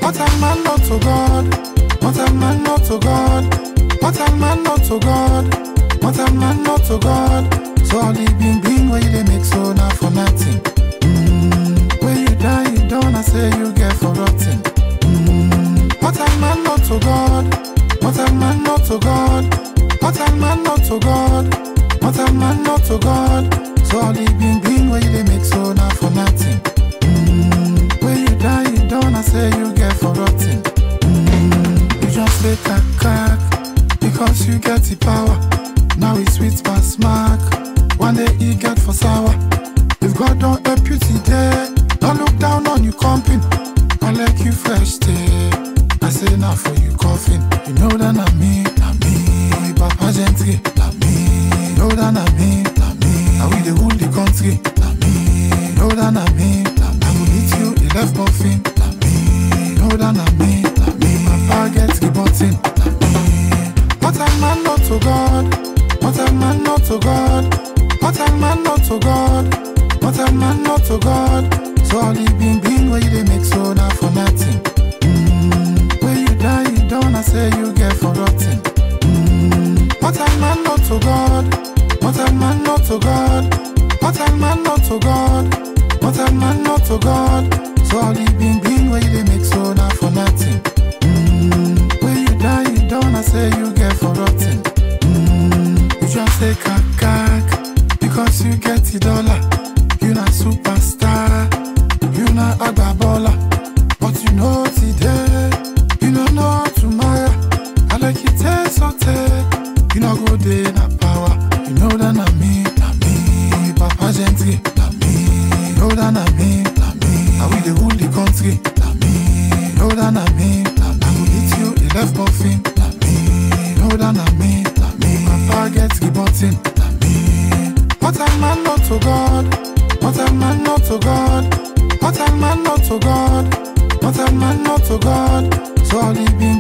What a man not to God. What a man not to God. What a man not to God. What a man not to God. So all the bing where you make so now for nothing. When you die, you don't I say you get forgotten. What a man not to God. What a man not to God. What a man not to God. What a man not to God. So all the bing where you make so now for nothing. When you die, you don't I say you get forgotten. You just say cack because you get the power. Now it's sweet past mark. One day you get for sour. If God don't help you today, don't look down on you comping. I like you fresh day. I say now for you coughing. You know that I'm me. Papa gentry, you know that I'm me. I will the rule the country. You know that I'm me. I will eat you, he left muffin. You know that I'm me. Papa gets the button. What a man not to God. What a man not to God. What a man not to God. What a man not to God. So all the bing where you make so now for nothing. When you die, you don't I say you get forgotten. What a man not to God. What a man not to God. What a man not to God. What a man not to God. So all the bing where you make so now for nothing. When you die, you don't I say you get forgotten. You just say cack because you get the dollar. You not superstar. You not agbabola. But you know today. You don't know tomorrow. I like it taste so take. You know go day na power. You know that na me. Papa gentry. You know that na me. I will the rule the country. You know that na me. I will eat you, he left muffin. You know that na me. Papa gets the button. What a man not to God. What a man not to God. What a man not to God. What a man not to God. So all the